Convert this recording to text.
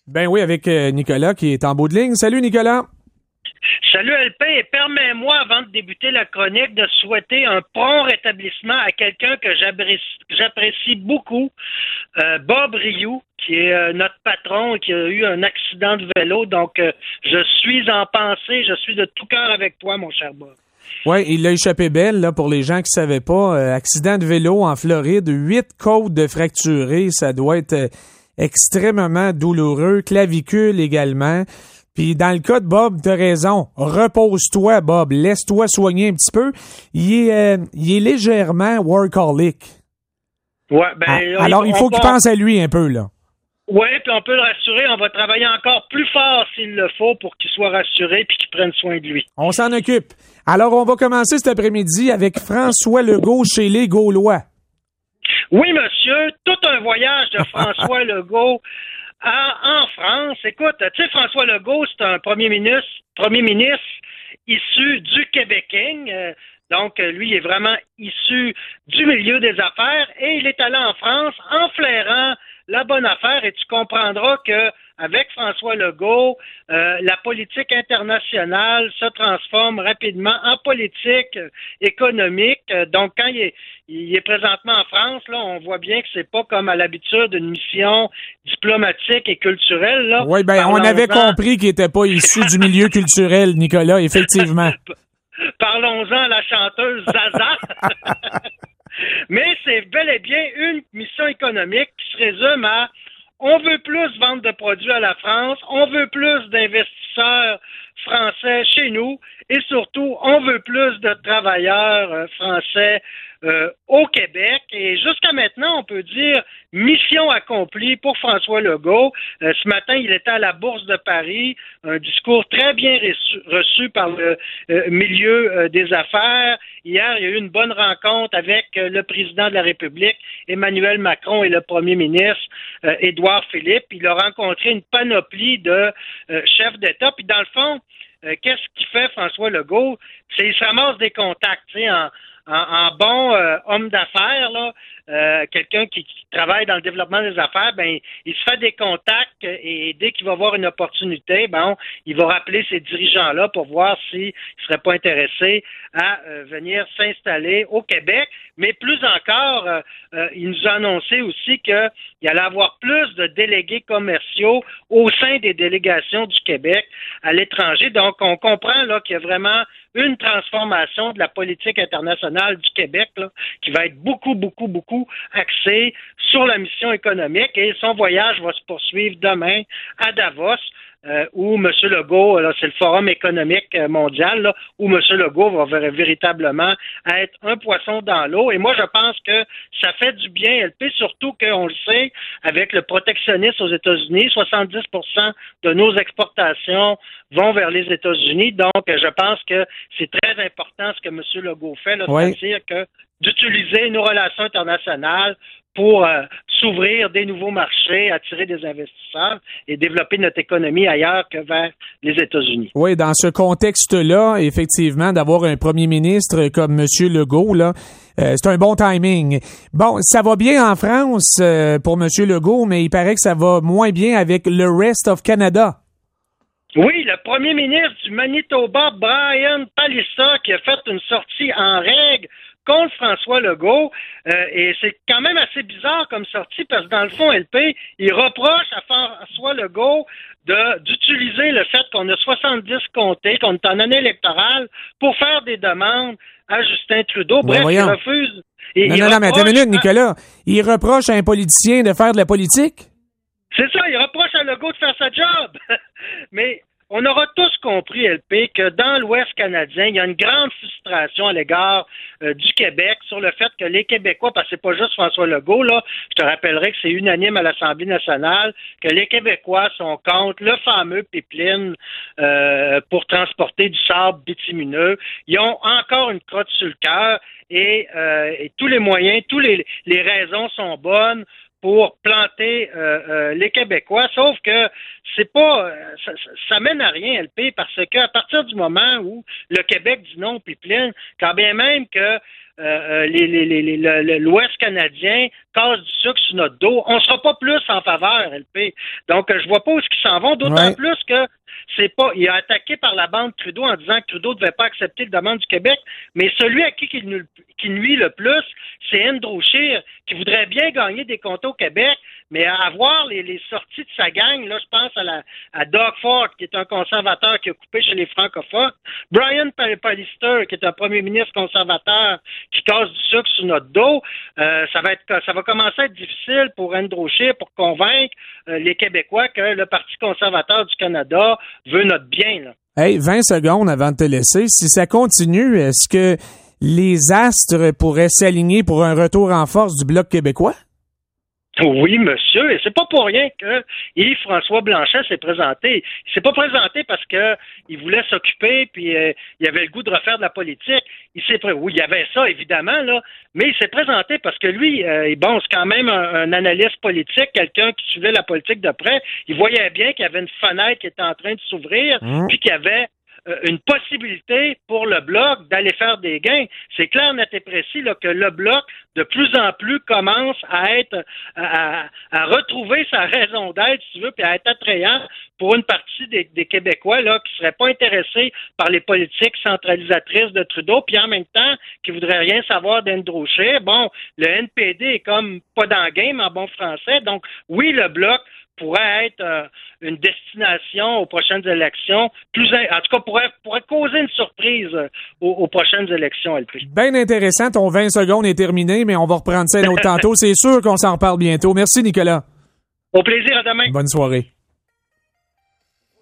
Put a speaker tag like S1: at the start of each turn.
S1: Ben oui, avec Nicolas qui est en bout de ligne. Salut Nicolas.
S2: Salut LP, et permets-moi, avant de débuter la chronique, de souhaiter un prompt rétablissement à quelqu'un que j'apprécie beaucoup, Bob Rioux, qui est notre patron et qui a eu un accident de vélo. Donc, je suis en pensée, je suis de tout cœur avec toi, mon cher Bob.
S1: Oui, il a échappé belle, là, pour les gens qui ne savaient pas. Accident de vélo en Floride, 8 côtes de fracturées, ça doit être extrêmement douloureux. Clavicule également. Puis dans le cas de Bob, t'as raison. Repose-toi, Bob. Laisse-toi soigner un petit peu. Il est légèrement workaholic.
S2: Ouais,
S1: alors, il faut qu'il pense à lui un peu, là.
S2: Oui, puis on peut le rassurer. On va travailler encore plus fort s'il le faut pour qu'il soit rassuré puis qu'il prenne soin de lui.
S1: On s'en occupe. Alors, on va commencer cet après-midi avec François Legault chez les Gaulois.
S2: Oui, monsieur. Tout un voyage de François Legault en France. Écoute, tu sais, François Legault, c'est un premier ministre issu du Québécois. Donc, lui, il est vraiment issu du milieu des affaires et il est allé en France en flairant la bonne affaire et tu comprendras que avec François Legault, la politique internationale se transforme rapidement en politique économique. Donc, quand il est présentement en France, là, on voit bien que c'est pas comme à l'habitude une mission diplomatique et culturelle. Là.
S1: Oui, ben, on avait compris qu'il était pas issu du milieu culturel, Nicolas, effectivement.
S2: Parlons-en à la chanteuse Zaza. Mais c'est bel et bien une mission économique qui se résume à on veut plus vendre de produits à la France, on veut plus d'investisseurs français chez nous et surtout, on veut plus de travailleurs français au Québec. Et jusqu'à maintenant, on peut dire mission accomplie pour François Legault. Ce matin, il était à la Bourse de Paris, un discours très bien reçu par le milieu des affaires. Hier, il y a eu une bonne rencontre avec le président de la République, Emmanuel Macron, et le premier ministre, Édouard Philippe. Il a rencontré une panoplie de chefs d'État. Puis dans le fond, qu'est-ce qu'il fait François Legault? C'est il se ramasse des contacts, tu sais, en bon homme d'affaires, là, quelqu'un qui travaille dans le développement des affaires, ben il se fait des contacts et dès qu'il va voir une opportunité, ben il va rappeler ces dirigeants-là pour voir s'ils ne seraient pas intéressés à venir s'installer au Québec. Mais plus encore, il nous a annoncé aussi qu'il allait avoir plus de délégués commerciaux au sein des délégations du Québec à l'étranger. Donc, on comprend là qu'il y a vraiment une transformation de la politique internationale du Québec là, qui va être beaucoup axée sur la mission économique et son voyage va se poursuivre demain à Davos. Où M. Legault, là, c'est le Forum économique mondial, là, où M. Legault va véritablement être un poisson dans l'eau. Et moi, je pense que ça fait du bien, LP, surtout qu'on le sait, avec le protectionnisme aux États-Unis, 70% de nos exportations vont vers les États-Unis. Donc, je pense que c'est très important ce que M. Legault fait, là,
S1: oui.
S2: C'est-à-dire que d'utiliser nos relations internationales pour s'ouvrir des nouveaux marchés, attirer des investisseurs et développer notre économie ailleurs que vers les États-Unis.
S1: Oui, dans ce contexte-là, effectivement, d'avoir un premier ministre comme M. Legault, là, c'est un bon timing. Bon, ça va bien en France pour M. Legault, mais il paraît que ça va moins bien avec le Rest of Canada.
S2: Oui, le premier ministre du Manitoba, Brian Palissa, qui a fait une sortie en règle contre François Legault, et c'est quand même assez bizarre comme sortie parce que dans le fond, LP, il reproche à François Legault d'utiliser le fait qu'on a 70 comtés, qu'on est en année électorale, pour faire des demandes à Justin Trudeau. Bref, il refuse.
S1: Non, mais attends une minute, Nicolas. Il reproche à un politicien de faire de la politique?
S2: C'est ça, il reproche à Legault de faire sa job. Mais on aura tous compris, LP, que dans l'Ouest canadien, il y a une grande frustration à l'égard du Québec sur le fait que les Québécois, parce que c'est pas juste François Legault, là, je te rappellerai que c'est unanime à l'Assemblée nationale, que les Québécois sont contre le fameux pipeline pour transporter du sable bitumineux. Ils ont encore une crotte sur le cœur et tous les moyens, toutes les raisons sont bonnes pour planter les Québécois, sauf que c'est pas ça mène à rien, LP, parce que à partir du moment où le Québec dit non puis plein, quand bien même que l'Ouest canadien casse du sucre sur notre dos, on sera pas plus en faveur, LP. Donc je vois pas où ils s'en vont, d'autant plus que il a attaqué par la bande Trudeau en disant que Trudeau ne devait pas accepter la demande du Québec, mais celui à qui nuit le plus, c'est Andrew Scheer, qui voudrait bien gagner des comtés au Québec, mais à voir les sorties de sa gang, là, je pense à Doug Ford, qui est un conservateur qui a coupé chez les francophones, Brian Pallister, qui est un premier ministre conservateur qui casse du sucre sur notre dos, ça va commencer à être difficile pour Andrew Scheer pour convaincre les Québécois que le Parti conservateur du Canada veut notre bien, là.
S1: Hey, 20 secondes avant de te laisser. Si ça continue, est-ce que les astres pourraient s'aligner pour un retour en force du Bloc québécois?
S2: Oui, monsieur, et c'est pas pour rien que Yves-François Blanchet s'est présenté. Il s'est pas présenté parce que il voulait s'occuper puis il avait le goût de refaire de la politique. Oui, il y avait ça évidemment là, mais il s'est présenté parce que lui, c'est quand même un analyste politique, quelqu'un qui suivait la politique de près. Il voyait bien qu'il y avait une fenêtre qui était en train de s'ouvrir, puis qu'il y avait une possibilité pour le Bloc d'aller faire des gains. C'est clair, net et précis là, que le Bloc, de plus en plus, commence à être à retrouver sa raison d'être, si tu veux, puis à être attrayant pour une partie des Québécois là, qui seraient pas intéressés par les politiques centralisatrices de Trudeau, puis en même temps, qui voudraient rien savoir d'Andrew Scheer. Bon, le NPD est comme pas dans le game en bon français, donc oui, le Bloc pourrait être une destination aux prochaines élections, en tout cas pourrait causer une surprise aux prochaines élections, LP.
S1: Bien intéressant, ton 20 secondes est terminé, mais on va reprendre ça un autre tantôt. C'est sûr qu'on s'en reparle bientôt. Merci, Nicolas.
S2: Au plaisir, à demain.
S1: Bonne soirée.